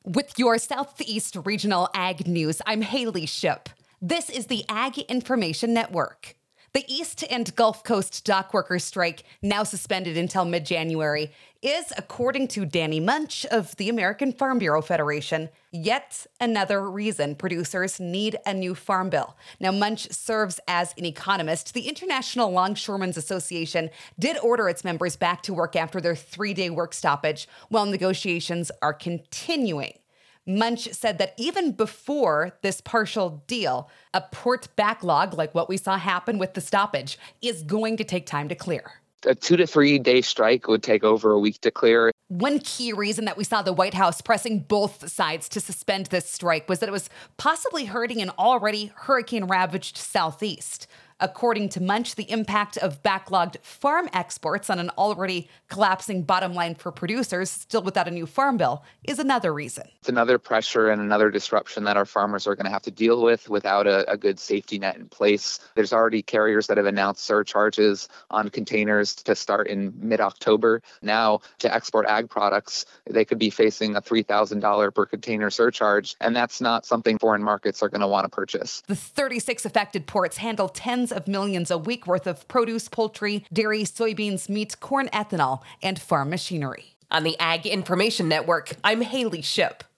With your Southeast Regional Ag News, I'm Haley Ship. This is the Ag Information Network. The East and Gulf Coast dock workers strike, now suspended until mid-January, is, according to Danny Munch of the American Farm Bureau Federation, yet another reason producers need a new farm bill. Now, Munch serves as an economist. The International Longshoremen's Association did order its members back to work after their 3-day work stoppage, while negotiations are continuing. Munch said that even before this partial deal, a port backlog, like what we saw happen with the stoppage, is going to take time to clear. A 2 to 3 day strike would take over a week to clear. One key reason that we saw the White House pressing both sides to suspend this strike was that it was possibly hurting an already hurricane-ravaged Southeast. According to Munch, the impact of backlogged farm exports on an already collapsing bottom line for producers, still without a new farm bill, is another reason. It's another pressure and another disruption that our farmers are going to have to deal with without a good safety net in place. There's already carriers that have announced surcharges on containers to start in mid-October. Now, to export ag products, they could be facing a $3,000 per container surcharge, and that's not something foreign markets are going to want to purchase. The 36 affected ports handle tens of millions a week worth of produce, poultry, dairy, soybeans, meat, corn, ethanol, and farm machinery. On the Ag Information Network, I'm Haley Ship.